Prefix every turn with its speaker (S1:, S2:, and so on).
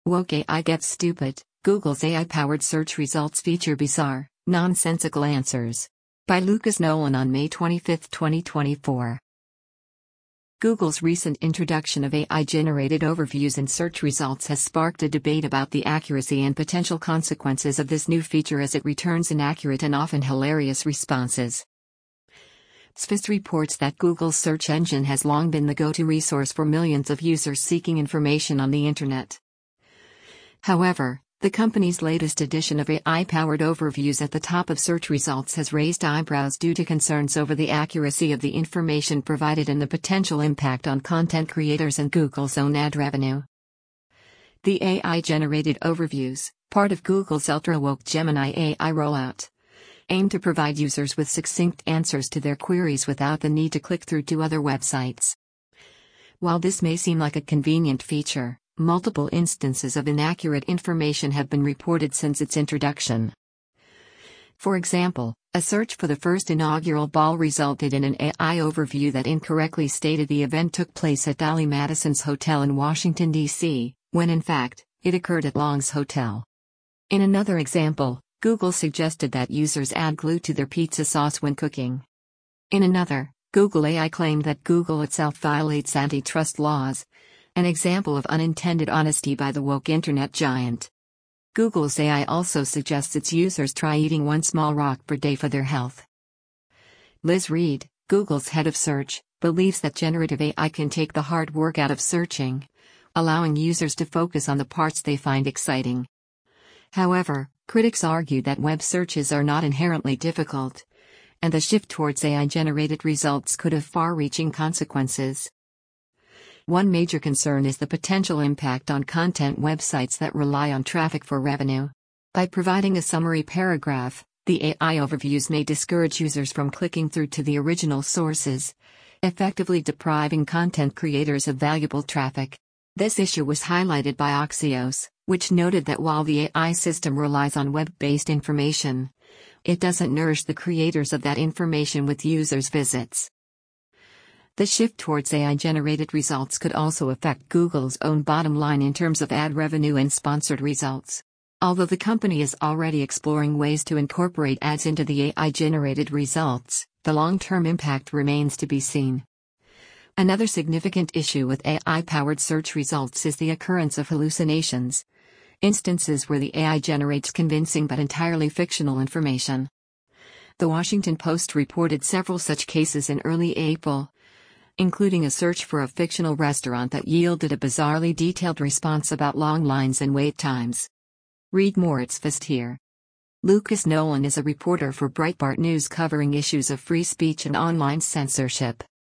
S1: Woke AI gets stupid. Google's AI-powered search results feature bizarre, nonsensical answers. By Lucas Nolan on May 25, 2024. Google's recent introduction of AI-generated overviews in search results has sparked a debate about the accuracy and potential consequences of this new feature as it returns inaccurate and often hilarious responses. SFIS reports that Google's search engine has long been the go-to resource for millions of users seeking information on the internet. However, the company's latest edition of AI-powered overviews at the top of search results has raised eyebrows due to concerns over the accuracy of the information provided and the potential impact on content creators and Google's own ad revenue. The AI-generated overviews, part of Google's ultra-woke Gemini AI rollout, aim to provide users with succinct answers to their queries without the need to click through to other websites. While this may seem like a convenient feature, multiple instances of inaccurate information have been reported since its introduction. For example, a search for the first inaugural ball resulted in an AI overview that incorrectly stated the event took place at Dolly Madison's Hotel in Washington, D.C., when in fact, it occurred at Long's Hotel. In another example, Google suggested that users add glue to their pizza sauce when cooking. In another, Google AI claimed that Google itself violates antitrust laws, an example of unintended honesty by the woke internet giant. Google's AI also suggests its users try eating one small rock per day for their health. Liz Reed, Google's head of search, believes that generative AI can take the hard work out of searching, allowing users to focus on the parts they find exciting. However, critics argue that web searches are not inherently difficult, and the shift towards AI-generated results could have far-reaching consequences. One major concern is the potential impact on content websites that rely on traffic for revenue. By providing a summary paragraph, the AI overviews may discourage users from clicking through to the original sources, effectively depriving content creators of valuable traffic. This issue was highlighted by Axios, which noted that while the AI system relies on web-based information, it doesn't nourish the creators of that information with users' visits. The shift towards AI-generated results could also affect Google's own bottom line in terms of ad revenue and sponsored results. Although the company is already exploring ways to incorporate ads into the AI-generated results, the long-term impact remains to be seen. Another significant issue with AI-powered search results is the occurrence of hallucinations, instances where the AI generates convincing but entirely fictional information. The Washington Post reported several such cases in early April, including a search for a fictional restaurant that yielded a bizarrely detailed response about long lines and wait times. Read more at SFIS here. Lucas Nolan is a reporter for Breitbart News covering issues of free speech and online censorship.